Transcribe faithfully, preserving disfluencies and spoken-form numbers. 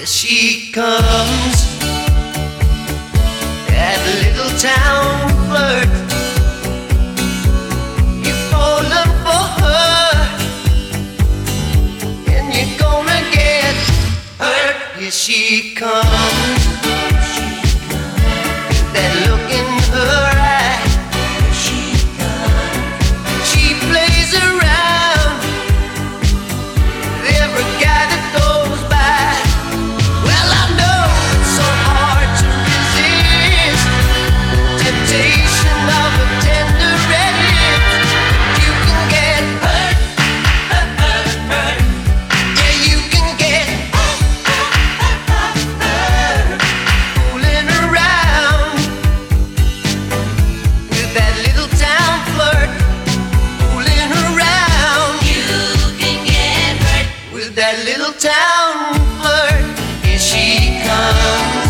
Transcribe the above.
she comes, that little town flirt. You've fallen for her, and you're gonna get hurt. Here she comes, that look in her eye. She plays around with every guy that goes by. Well, I know it's so hard to resist temptation of a tender red lip. You can get hurt, hurt, hurt, hurt. Yeah, you can get hurt, hurt, hurt, hurt. Fooling around with that little town flirt. Fooling around, you can get hurt with that little town flirt. Here she comes.